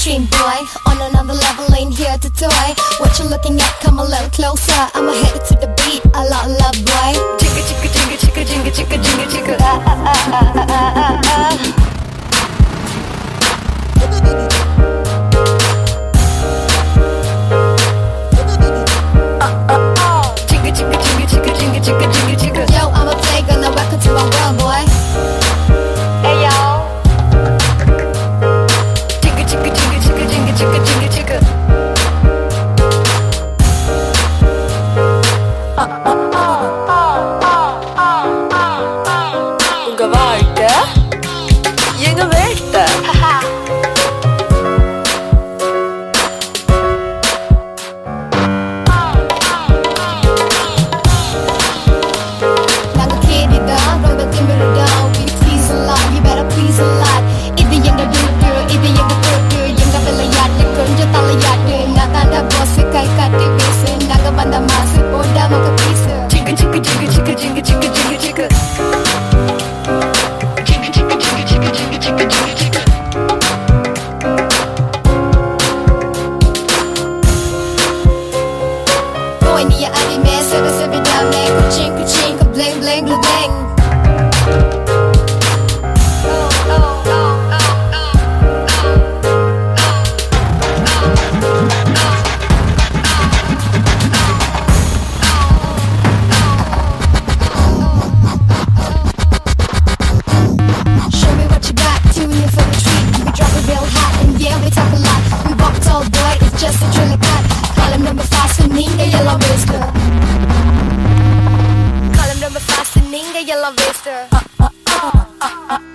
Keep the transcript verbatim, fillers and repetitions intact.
mainstream boy. On another level, ain't here to toy. What you looking at? Come a little closer. I'ma hit it to the beat. A lot of love, boy. Chicka chicka chicka chicka chicka chicka chicka chicka. Ah ah ah ah ah ah ah. Chicka chicka chicka chicka chicka chicka chicka chicka. Yo, I'm a player, now welcome to my world, boy. Hey yo. Chicka chicka chicka chicka chicka chicka chicka chicka. உங்க வாழ்க்கை எங்க வேட்டை. நாங்க கேட்டுதான் ரொம்ப திமிருதான். We please a lot, you better please a lot. இது எங்க dude, இது எங்க போட்டு, எங்க விளையாட்டு கொஞ்சம் தலையாட்டு. நான் தாண்டா boss, கை காட்டி பேசு. நாங்க வந்த மாசு போட்டா மொக்க பீசு. சிக்கு சிக்கு சிக்கு சிக்கு சிக்கு சிக்கு சிக்கு சிக்கு. Chicka chicka chicka chicka chicka chicka chicka chicka. Boy, ni ya anime, sebe sebe dame, kuching kuching, ka bling bling bling bling. Oh oh oh oh oh oh Show me what you got, tune in for the treat. We drop it real hot, and yeah, we talk a lot. We walk tall, boy, it's just a drill cut. Call him number five, Saninga, yellow vista. Call him number five, Saninga, yellow vista. Uh, uh, uh, uh, uh.